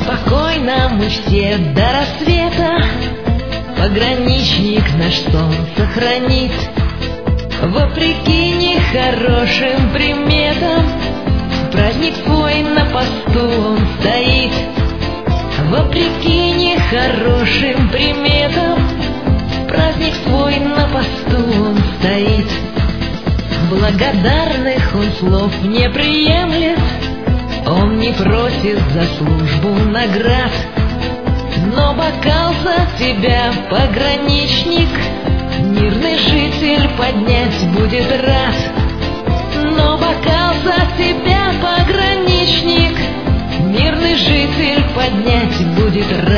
Спокойно мы все до рассвета, пограничник наш сон сохранит. Вопреки нехорошим приметам, праздник свой на посту он стоит. Вопреки нехорошим приметам, праздник свой на посту он стоит. Благодарных он слов не приемлет, он не просит за службу наград. Но бокал за тебя, пограничник, мирный житель поднять будет рад. Но бокал за тебя, пограничник, мирный житель поднять будет рад.